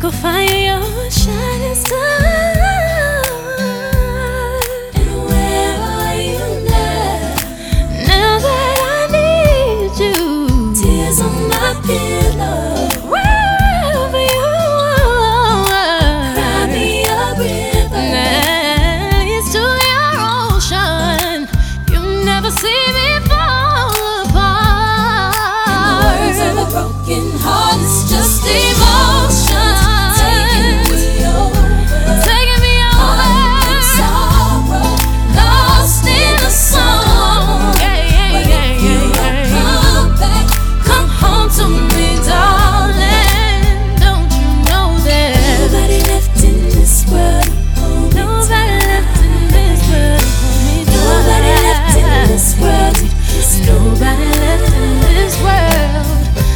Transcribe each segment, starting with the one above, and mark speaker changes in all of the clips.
Speaker 1: go find your shining star. And where are you now? Now that I need you. Tears on my pillow. Wherever you are, cry me a river that leads to your ocean. You never see me fall apart. In the words of a broken heart, it's just emotion. Taking me over. I'm sorrow, lost in a song. But if you don't come back, come home to me, darling. Don't you know that nobody left in this world? Nobody left in this world. Nobody left in this world. Nobody left in this world.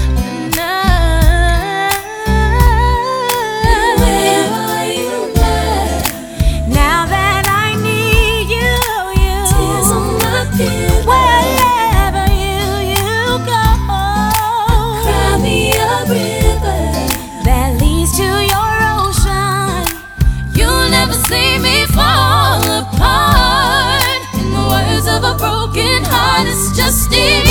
Speaker 1: See me fall apart. In the words of a broken heart, it's just